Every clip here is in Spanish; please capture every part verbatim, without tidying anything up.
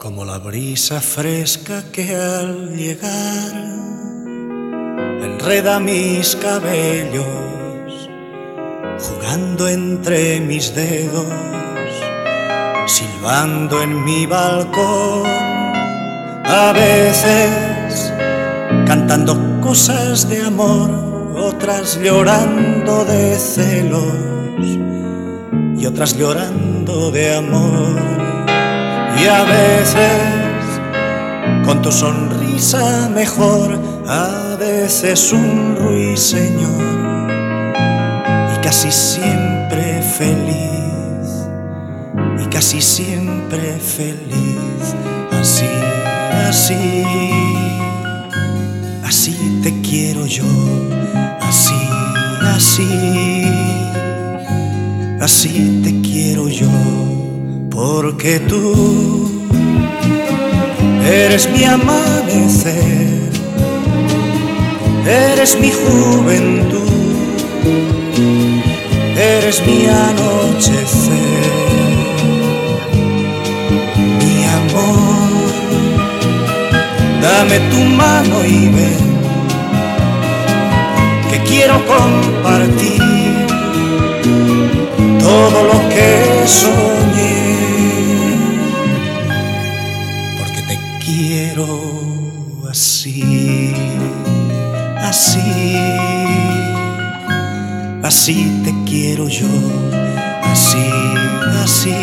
como la brisa fresca que al llegar enreda mis cabellos, jugando entre mis dedos, silbando en mi balcón, a veces cantando cosas de amor, otras llorando de celos y otras llorando de amor. Y a veces con tu sonrisa mejor, a veces un ruiseñor, y casi siempre feliz, y casi siempre feliz. Así, así, así te quiero yo, así, así, así te quiero yo. Porque tú eres mi amanecer, eres mi juventud, eres mi anochecer, mi amor. Dame tu mano y ven, que quiero compartir todo lo que soñé. Quiero así, así, así te quiero yo, así, así,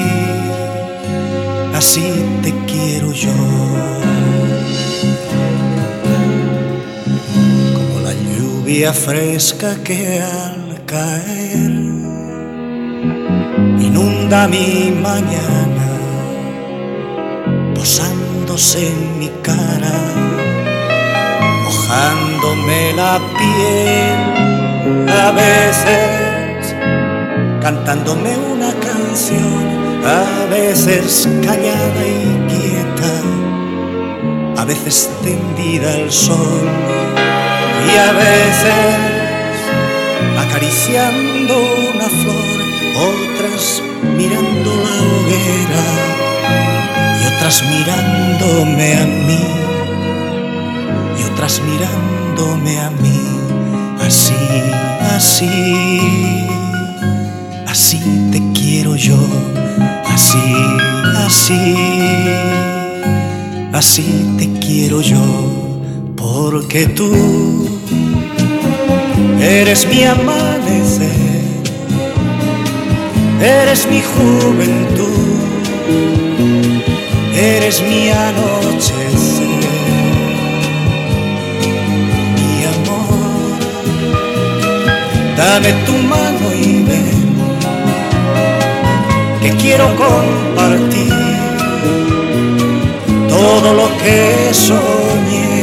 así te quiero yo. Como la lluvia fresca que al caer inunda mi mañana, posándose en mi cara, mojándome la piel, a veces cantándome una canción, a veces callada y quieta, a veces tendida al sol, y a veces acariciando una flor, otras mirando la hoguera, otras mirándome a mí, y otras mirándome a mí. Así, así, así te quiero yo, así, así, así te quiero yo. Porque tú eres mi amanecer, eres mi juventud, eres mi anochecer, mi amor. Dame tu mano y ven, que quiero compartir todo lo que soñé,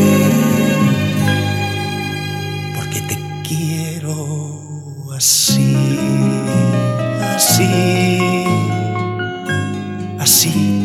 porque te quiero así, así, así.